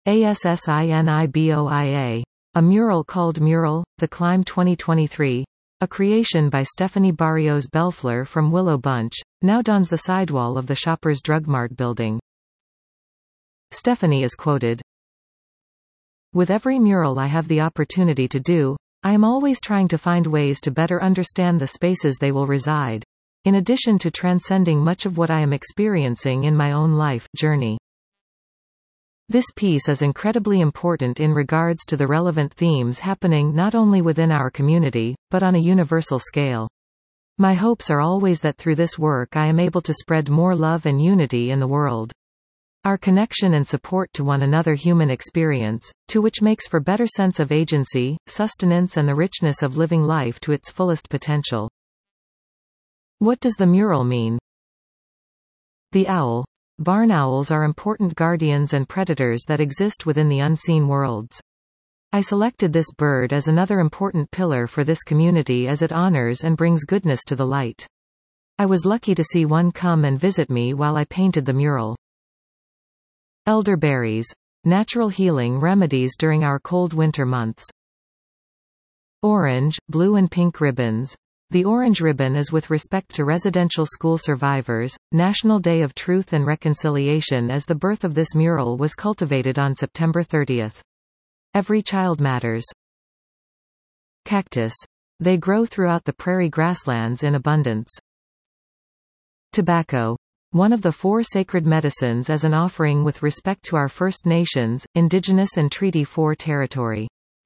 ASSINIBOIA. A mural called Mural, The Climb 2023. A creation by Stephanie Barrios Belfleur from Willow Bunch, now dons the sidewall of the Shoppers Drug Mart building. Stephanie is quoted. With every mural I have the opportunity to do, I am always trying to find ways to better understand the spaces they will reside, in addition to transcending much of what I am experiencing in my own life journey. This piece is incredibly important in regards to the relevant themes happening not only within our community, but on a universal scale. My hopes are always that through this work I am able to spread more love and unity in the world. Our connection and support to one another human experience, to which makes for better sense of agency, sustenance and the richness of living life to its fullest potential. What does the mural mean? The owl. Barn owls are important guardians and predators that exist within the unseen worlds. I selected this bird as another important pillar for this community as it honors and brings goodness to the light. I was lucky to see one come and visit me while I painted the mural. Elderberries. Natural healing remedies during our cold winter months. Orange, blue and pink ribbons. The orange ribbon is with respect to residential school survivors. National Day of Truth and Reconciliation, as the birth of this mural was cultivated on September 30th. Every child matters. Cactus. They grow throughout the prairie grasslands in abundance. Tobacco. One of the 4 sacred medicines as an offering with respect to our First Nations, Indigenous and Treaty 4 territory.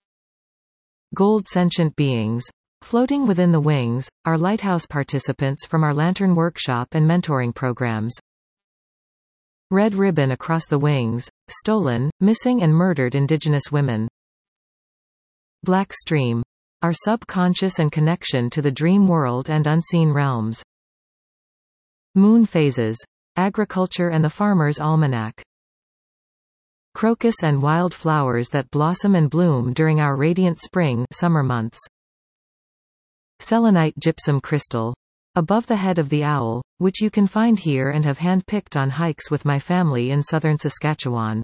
Gold sentient beings. Floating within the wings, are lighthouse participants from our Lantern Workshop and mentoring programs. Red ribbon across the wings, stolen, missing and murdered Indigenous women. Black stream. Our subconscious and connection to the dream world and unseen realms. Moon phases. Agriculture and the Farmer's Almanac. Crocus and wild flowers that blossom and bloom during our radiant spring, summer months. Selenite gypsum crystal. Above the head of the owl, which you can find here and have hand-picked on hikes with my family in southern Saskatchewan.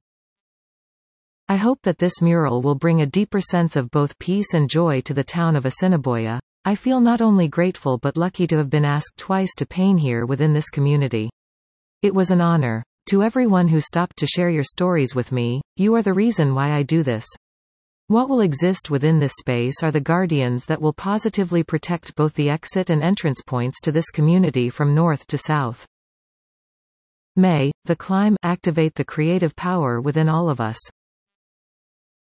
I hope that this mural will bring a deeper sense of both peace and joy to the town of Assiniboia. I feel not only grateful but lucky to have been asked twice to paint here within this community. It was an honor. To everyone who stopped to share your stories with me, you are the reason why I do this. What will exist within this space are the guardians that will positively protect both the exit and entrance points to this community from north to south. May the climb activate the creative power within all of us.